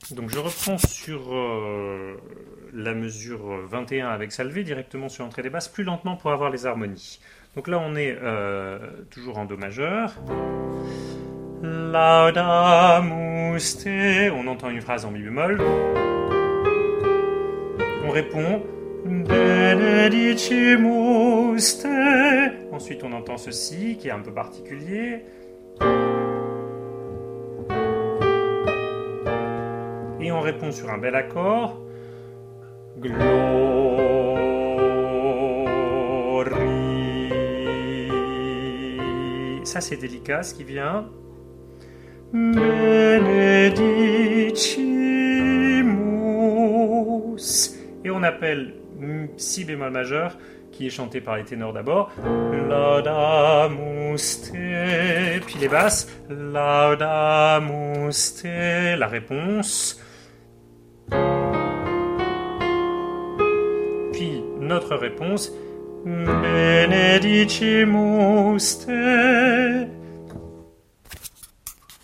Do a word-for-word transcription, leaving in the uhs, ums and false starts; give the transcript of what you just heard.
Donc je reprends sur euh, la mesure vingt et un avec Salvé, directement sur l'entrée des basses, plus lentement pour avoir les harmonies. Donc là on est euh, toujours en Do majeur. Laudamus te. On entend une phrase en mi bémol. On répond Benedicimus te. Ensuite on entend ceci qui est un peu particulier. Et on répond sur un bel accord. Glory. Ça c'est délicat ce qui vient. Benedicimus. Et on appelle si bémol majeur, qui est chanté par les ténors d'abord. Laudamus te. Puis les basses. Laudamus te. La réponse. Puis notre réponse. Benedicimus te.